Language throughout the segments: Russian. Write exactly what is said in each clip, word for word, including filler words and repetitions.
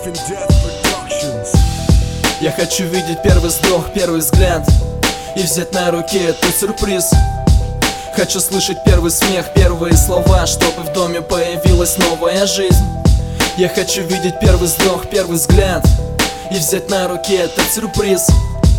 Я хочу видеть первый вздох, первый взгляд и взять на руки этот сюрприз. Хочу слышать первый смех, первые слова, чтобы в доме появилась новая жизнь. Я хочу видеть первый вздох, первый взгляд и взять на руки этот сюрприз.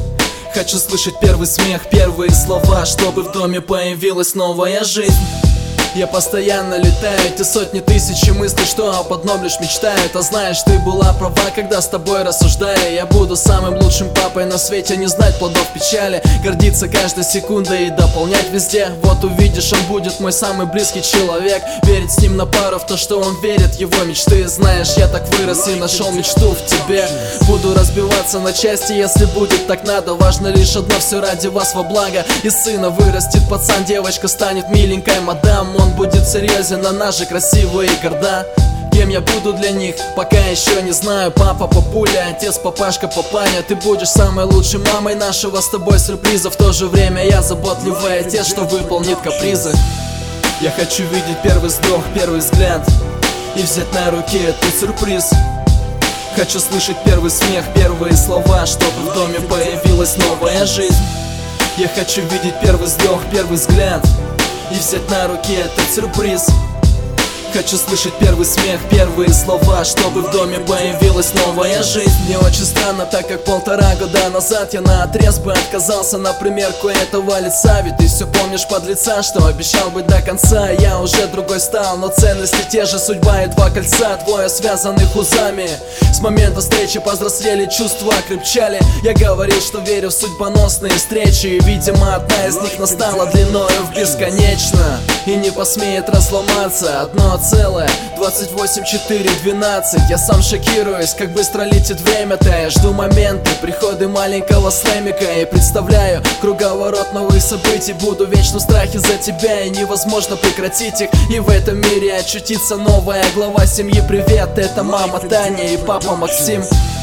Хочу слышать первый смех, первые слова, чтобы в доме появилась новая жизнь. Я постоянно летаю, эти сотни тысяч мыслей, что об одном лишь мечтают. А знаешь, ты была права, когда с тобой рассуждали. Я буду самым лучшим папой на свете, не знать плодов печали, гордиться каждой секундой и дополнять везде. Вот увидишь, он будет мой самый близкий человек. Верить с ним на пару в то, что он верит в его мечты. Знаешь, я так вырос и нашел мечту в тебе. Буду разбиваться на части, если будет так надо. Важно лишь одно, все ради вас во благо. Из сына вырастет пацан, девочка станет миленькой мадам. Он будет серьезен, она же красивая и горда. Кем я буду для них, пока еще не знаю. Папа, папуля, отец, папашка, папаня. Ты будешь самой лучшей мамой нашего с тобой сюрприза. В то же время я заботливый отец, что выполнит капризы. Я хочу видеть первый вздох, первый взгляд и взять на руки этот сюрприз. Хочу слышать первый смех, первые слова, чтобы в доме появилась новая жизнь. Я хочу видеть первый вздох, первый взгляд и взять на руки этот сюрприз. Хочу слышать первый смех, первые слова, чтобы в доме появилась новая жизнь. Мне очень странно, так как полтора года назад я наотрез бы отказался на примерку этого лица. Ведь ты все помнишь, подлеца, что обещал быть до конца. Я уже другой стал, но ценности те же, судьба и два кольца, двое связанных узами. С момента встречи повзрослели, чувства крепчали. Я говорил, что верю в судьбоносные встречи, и, видимо, одна из них настала длиною в бесконечно и не посмеет разломаться. Одно целое, двадцать восемь, четыре, двенадцать. Я сам шокируюсь, как быстро летит время-то. Я жду моменты, приходы маленького слэмика и представляю круговорот новых событий. Буду вечно в страхе за тебя, и невозможно прекратить их. И в этом мире очутится новая глава семьи. Привет, это мама Таня и папа Максим.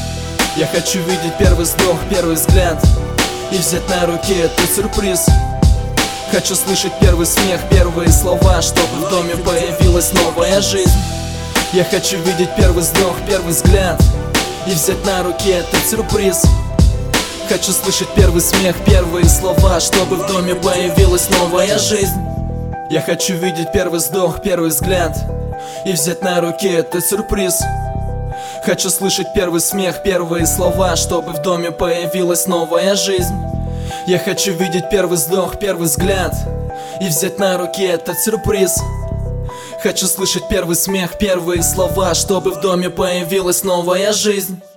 Я хочу видеть первый вздох, первый взгляд и взять на руки этот сюрприз. Хочу слышать первый смех, первые слова, чтобы в доме появилась новая жизнь. Я хочу видеть первый вздох, первый взгляд и взять на руки этот сюрприз. Хочу слышать первый смех, первые слова, чтобы в доме появилась новая жизнь. Я хочу видеть первый вздох, первый взгляд и взять на руки этот сюрприз. Хочу слышать первый смех, первые слова, чтобы в доме появилась новая жизнь. Я хочу видеть первый вздох, первый взгляд и взять на руки этот сюрприз. Хочу слышать первый смех, первые слова, чтобы в доме появилась новая жизнь.